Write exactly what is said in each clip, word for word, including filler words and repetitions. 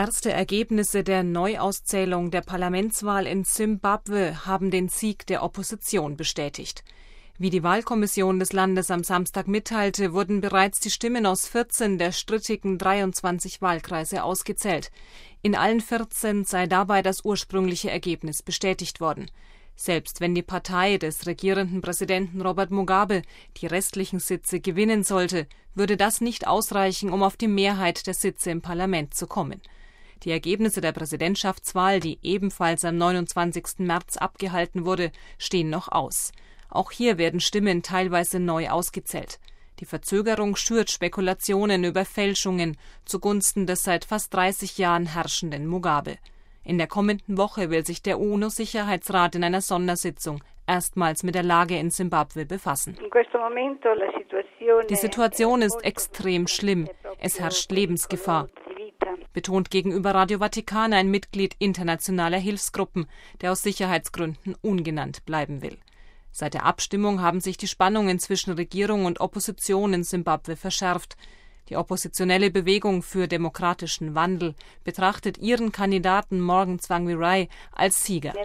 Erste Ergebnisse der Neuauszählung der Parlamentswahl in Simbabwe haben den Sieg der Opposition bestätigt. Wie die Wahlkommission des Landes am Samstag mitteilte, wurden bereits die Stimmen aus vierzehn der strittigen dreiundzwanzig Wahlkreise ausgezählt. In allen vierzehn sei dabei das ursprüngliche Ergebnis bestätigt worden. Selbst wenn die Partei des regierenden Präsidenten Robert Mugabe die restlichen Sitze gewinnen sollte, würde das nicht ausreichen, um auf die Mehrheit der Sitze im Parlament zu kommen. Die Ergebnisse der Präsidentschaftswahl, die ebenfalls am neunundzwanzigsten März abgehalten wurde, stehen noch aus. Auch hier werden Stimmen teilweise neu ausgezählt. Die Verzögerung schürt Spekulationen über Fälschungen zugunsten des seit fast dreißig Jahren herrschenden Mugabe. In der kommenden Woche will sich der U N O-Sicherheitsrat in einer Sondersitzung erstmals mit der Lage in Simbabwe befassen. Die Situation ist extrem schlimm. Es herrscht Lebensgefahr, betont gegenüber Radio Vatikan ein Mitglied internationaler Hilfsgruppen, der aus Sicherheitsgründen ungenannt bleiben will. Seit der Abstimmung haben sich die Spannungen zwischen Regierung und Opposition in Simbabwe verschärft. Die oppositionelle Bewegung für demokratischen Wandel betrachtet ihren Kandidaten Morgan Tsvangirai als Sieger.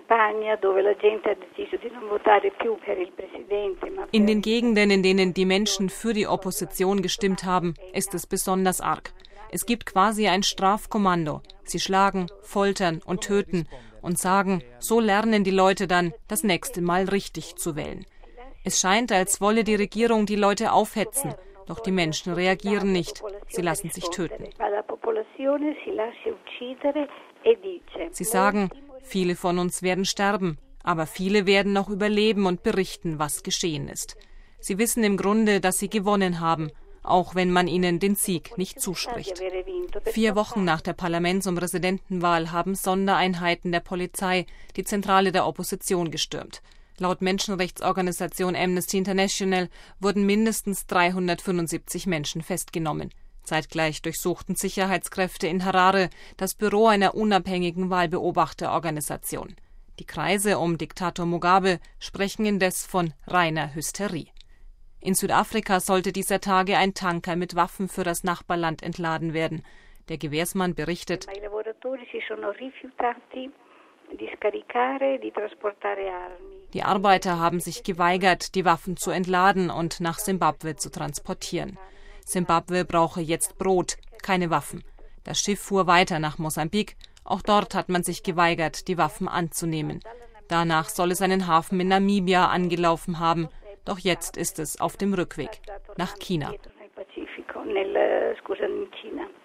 In den Gegenden, in denen die Menschen für die Opposition gestimmt haben, ist es besonders arg. Es gibt quasi ein Strafkommando. Sie schlagen, foltern und töten und sagen, so lernen die Leute dann, das nächste Mal richtig zu wählen. Es scheint, als wolle die Regierung die Leute aufhetzen. Doch die Menschen reagieren nicht. Sie lassen sich töten. Sie sagen, viele von uns werden sterben, aber viele werden noch überleben und berichten, was geschehen ist. Sie wissen im Grunde, dass sie gewonnen haben, auch wenn man ihnen den Sieg nicht zuspricht. Vier Wochen nach der Parlaments- und Präsidentenwahl haben Sondereinheiten der Polizei die Zentrale der Opposition gestürmt. Laut Menschenrechtsorganisation Amnesty International wurden mindestens dreihundertfünfundsiebzig Menschen festgenommen. Zeitgleich durchsuchten Sicherheitskräfte in Harare das Büro einer unabhängigen Wahlbeobachterorganisation. Die Kreise um Diktator Mugabe sprechen indes von reiner Hysterie. In Südafrika sollte dieser Tage ein Tanker mit Waffen für das Nachbarland entladen werden. Der Gewährsmann berichtet: Die Arbeiter haben sich geweigert, die Waffen zu entladen und nach Simbabwe zu transportieren. Simbabwe brauche jetzt Brot, keine Waffen. Das Schiff fuhr weiter nach Mosambik. Auch dort hat man sich geweigert, die Waffen anzunehmen. Danach soll es einen Hafen in Namibia angelaufen haben. Doch jetzt ist es auf dem Rückweg nach China.